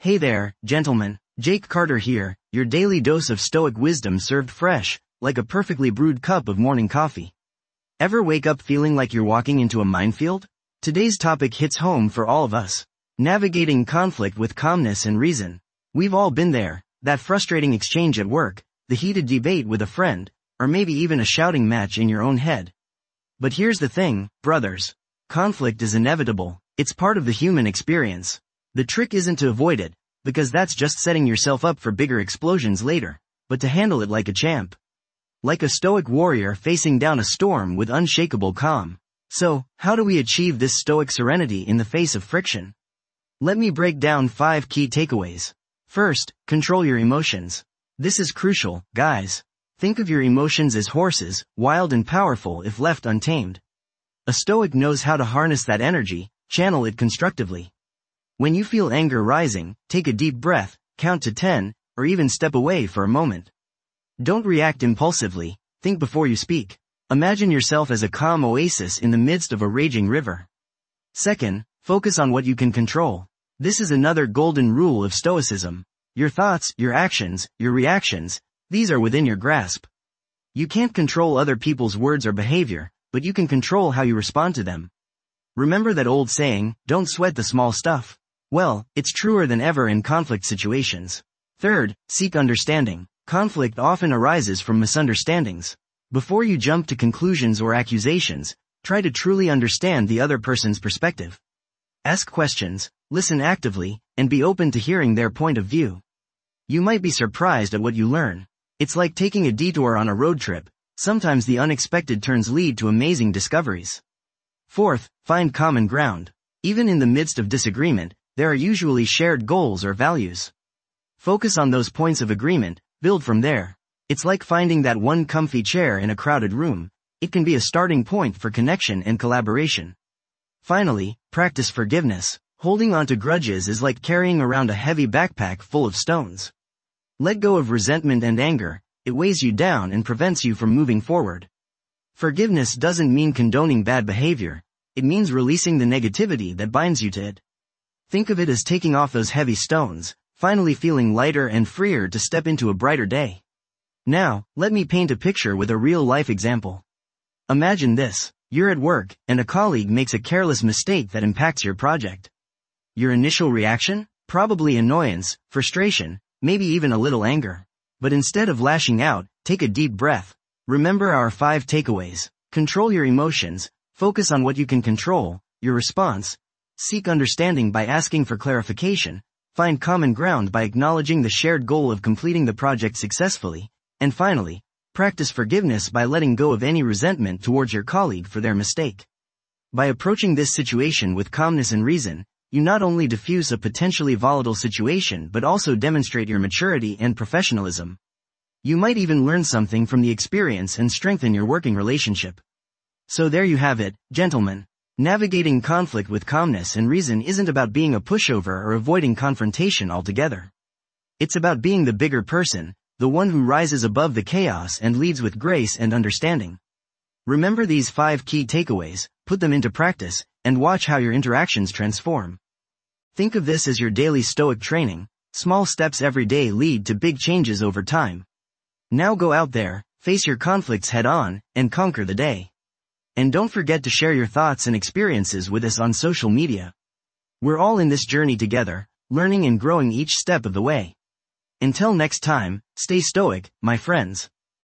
Hey there, gentlemen, Jake Carter here, your daily dose of stoic wisdom served fresh, like a perfectly brewed cup of morning coffee. Ever wake up feeling like you're walking into a minefield? Today's topic hits home for all of us. Navigating conflict with calmness and reason. We've all been there, that frustrating exchange at work, the heated debate with a friend, or maybe even a shouting match in your own head. But here's the thing, brothers. Conflict is inevitable, it's part of the human experience. The trick isn't to avoid it, because that's just setting yourself up for bigger explosions later, but to handle it like a champ. Like a stoic warrior facing down a storm with unshakable calm. So, how do we achieve this stoic serenity in the face of friction? Let me break down 5 key takeaways. First, control your emotions. This is crucial, guys. Think of your emotions as horses, wild and powerful if left untamed. A stoic knows how to harness that energy, channel it constructively. When you feel anger rising, take a deep breath, count to 10, or even step away for a moment. Don't react impulsively, think before you speak. Imagine yourself as a calm oasis in the midst of a raging river. Second, focus on what you can control. This is another golden rule of Stoicism. Your thoughts, your actions, your reactions, these are within your grasp. You can't control other people's words or behavior, but you can control how you respond to them. Remember that old saying, don't sweat the small stuff? Well, it's truer than ever in conflict situations. Third, seek understanding. Conflict often arises from misunderstandings. Before you jump to conclusions or accusations, try to truly understand the other person's perspective. Ask questions, listen actively, and be open to hearing their point of view. You might be surprised at what you learn. It's like taking a detour on a road trip. Sometimes the unexpected turns lead to amazing discoveries. Fourth, find common ground. Even in the midst of disagreement, there are usually shared goals or values. Focus on those points of agreement, build from there. It's like finding that one comfy chair in a crowded room. It can be a starting point for connection and collaboration. Finally, practice forgiveness. Holding on to grudges is like carrying around a heavy backpack full of stones. Let go of resentment and anger, it weighs you down and prevents you from moving forward. Forgiveness doesn't mean condoning bad behavior, it means releasing the negativity that binds you to it. Think of it as taking off those heavy stones, finally feeling lighter and freer to step into a brighter day. Now, let me paint a picture with a real-life example. Imagine this, you're at work, and a colleague makes a careless mistake that impacts your project. Your initial reaction? Probably annoyance, frustration, maybe even a little anger. But instead of lashing out, take a deep breath. Remember our 5 takeaways. Control your emotions, focus on what you can control, your response. Seek understanding by asking for clarification, find common ground by acknowledging the shared goal of completing the project successfully, and finally, practice forgiveness by letting go of any resentment towards your colleague for their mistake. By approaching this situation with calmness and reason, you not only diffuse a potentially volatile situation but also demonstrate your maturity and professionalism. You might even learn something from the experience and strengthen your working relationship. So there you have it, gentlemen. Navigating conflict with calmness and reason isn't about being a pushover or avoiding confrontation altogether. It's about being the bigger person, the one who rises above the chaos and leads with grace and understanding. Remember these 5 key takeaways, put them into practice, and watch how your interactions transform. Think of this as your daily stoic training. Small steps every day lead to big changes over time. Now go out there, face your conflicts head on, and conquer the day. And don't forget to share your thoughts and experiences with us on social media. We're all in this journey together, learning and growing each step of the way. Until next time, stay stoic, my friends.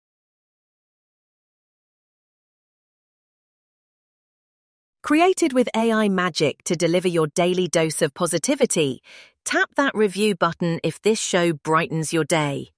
Created with AI magic to deliver your daily dose of positivity, tap that review button if this show brightens your day.